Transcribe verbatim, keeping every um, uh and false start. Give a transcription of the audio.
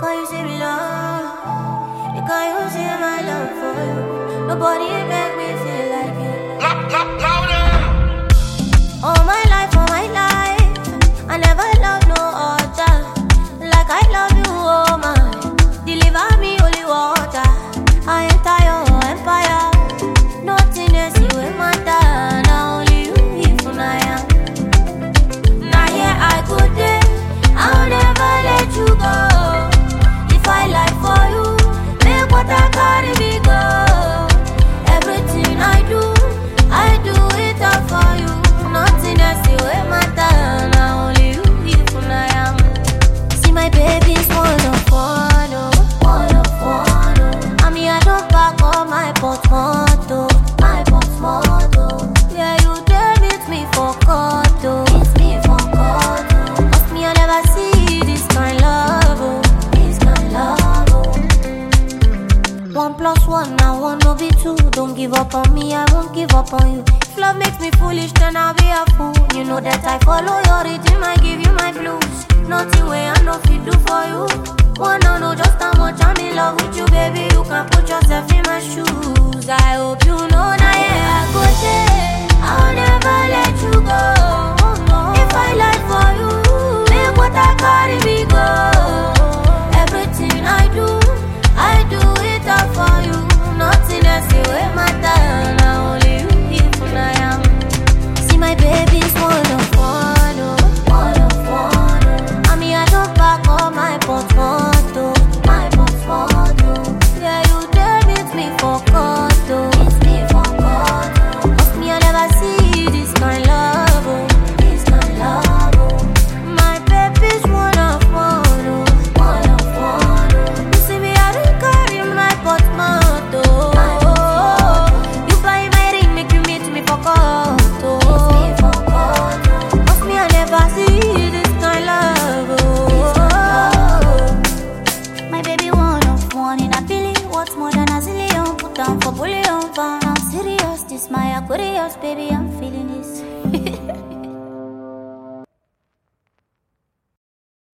Can you say me love? Can you say my love for you? Nobody make me feel like it. Loud, loud, louder. All my life, all my life, I never loved no other like I love you, oh my. Deliver me holy water. I enter your empire. Nothing else you will matter. Now only you if I am. Now here I could day. I'll never let you go. If I lie for you, make what I carry me go. Everything I do, I do it all for you. Nothing else you will matter. Now only you if I am. See my baby's wonderful, wonderful. I mean I don't back all my portfolio, my portfolio. Yeah, you dare meet me for court, meet me for court. Cause me I never see this kind love, oh, this kind love. Oh. One plus one, now one no be two. Don't give up on me, I won't give up on you. If love makes me foolish, then I'll be a fool. You know that I follow your rhythm, I give you my blues. Nothing way I know fit do for you. Wanna know just how much I'm in love with you, baby. You can put yourself in my shoes. I hope you know that yeah, I go there. I'll never let you go. If I lie for you, make what I carry me go. Everything I do, I do it all for you. Nothing else will matter. Now only you if I am. See my baby's wonderful, wonderful. I mean I don't back all my portfolio, my portfolio. Yeah, you dare meet me for court, meet me for court. Cause me I never see this kind love, oh, this kind love. Oh. My baby's wonderful, wonderful. You see me I don't carry my portfolio. You buy my ring, make you meet me for court, meet me for court. Cause me I never see this kind love, oh. My baby one of one in a billion. What's more than a zillion? Put down for bullion. I'm serious, this my Aquarius, baby, I'm feeling it.